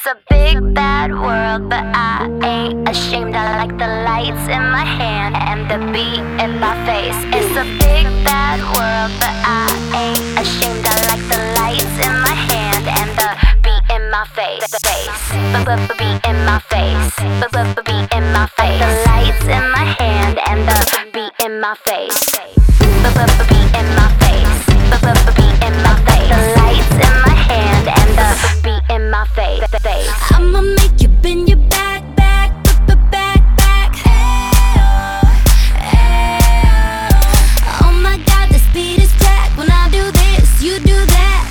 It's a big bad world, but I ain't ashamed. I like the lights in my hand and the beat in my face. It's a big bad world, but I ain't ashamed. I like the lights in my hand and the beat in my face. Beat in my face. Beat in my face. The lights in my hand and the beat in my face. Beat in my face. Beat in my face. The lights in my hand and the beat in my face. I'ma make you bend your back. Oh my God, this beat is crack. When I do this, you do that.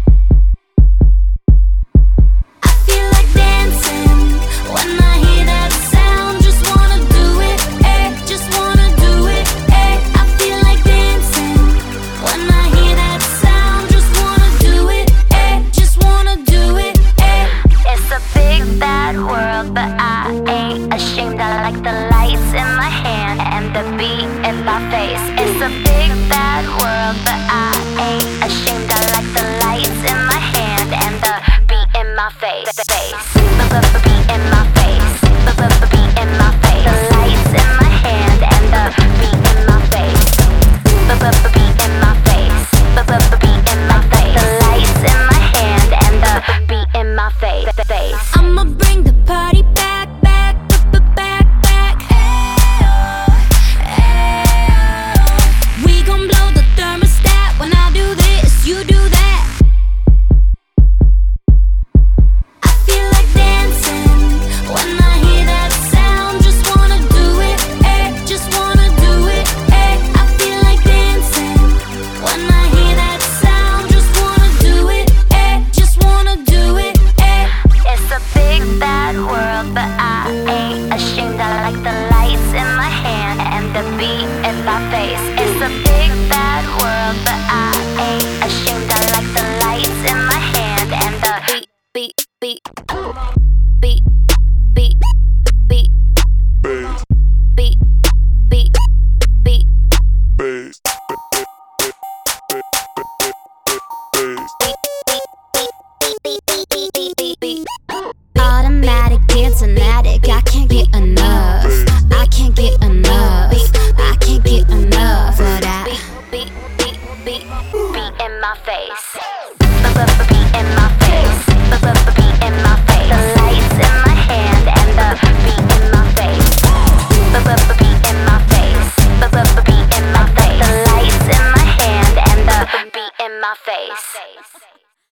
I feel like dancing when I hear that sound. Just wanna do it, just wanna do it, I feel like dancing when I hear that sound. Just wanna do it, just wanna do it, It's a big bad world, but I ain't ashamed. I like the lights in my hand and the beat in my face. It's a big bad world, but I ain't ashamed. I like the lights in my hand and the beat in my face. Beat in my face. Beat in my face. The lights in my hand and the beat in my face. Beat in my face. Beat in my face. The lights in my hand and the beat in my face. I'ma bring the party back. We gon' blow the thermostat. When I do this, you do that. I feel like dancing when I hear that sound. Just wanna do it, just wanna do it, I feel like dancing when I hear that sound. Just wanna do it, just wanna do it, It's a big bad world, but I ain't ashamed. I like the lights in my hand and the beat in my face. It's a big bad world, but I ain't ashamed. I like the lights in my hand and the beat, beat, beat, beat, beat, beat, beat, beat, beat. Automatic dancing addict, I can't get enough. I can't get enough. I can't get enough of that. Beat in my face. Beat in my face. Beat in my face. The lights in my hand and the beat in my face. Beat in my face. Beat in my face. The lights in my hand and the beat in my face.